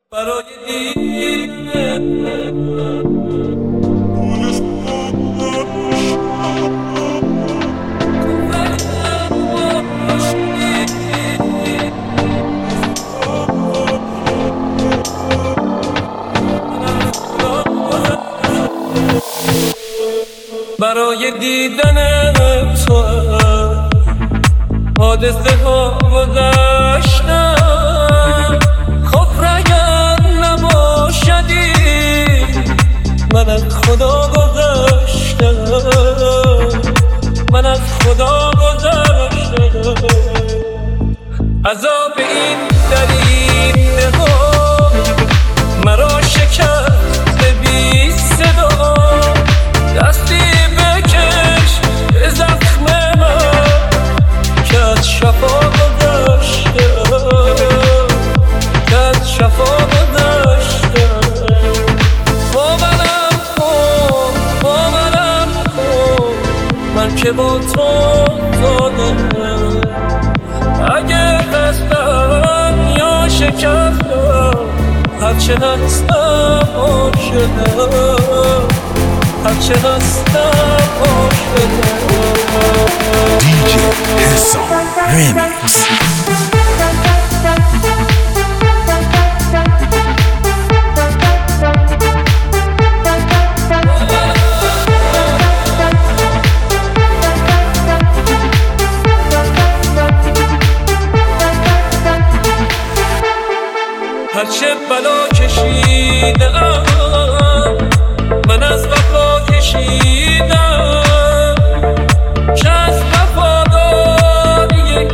برای دیدن برای دیدن تو حادثه ها گذشتم. خب اگر نباشدی من از خدا گذشتم، من از خدا گذشتم. عذاب این دریده ها مرا شکست بی صدا. دستی بکش به زخم من که از شفا گذشتم، که از شفا گذشتم. باورم کن، باورم کن من که با تو زادم. اگه هستم یا شکستم هرچه هستم عاشقم، هرچه هستم عاشقم. DJ Hesam Remix. هرچه بلا کشیدم من از وفا کشیدم، که از وفاداری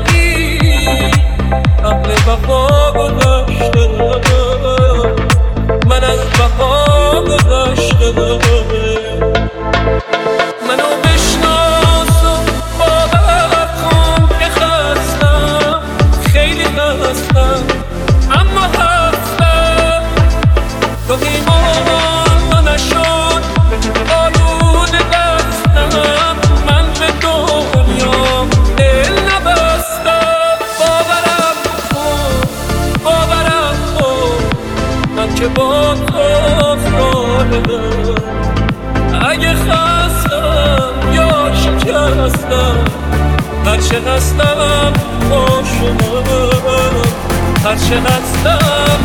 اهل وفا گذشتم، من از وفا گذشتم. منو بشناس و باور کن که خستم، خیلی خستم اما هستم. تو ایمان نشد آلوده دستم، من به دنیا دل نبستم. باورم کن، باورم کن من که با تو افتادم. اگه خستم یا شکستم هرچه هستم عاشقم، هرچه هستم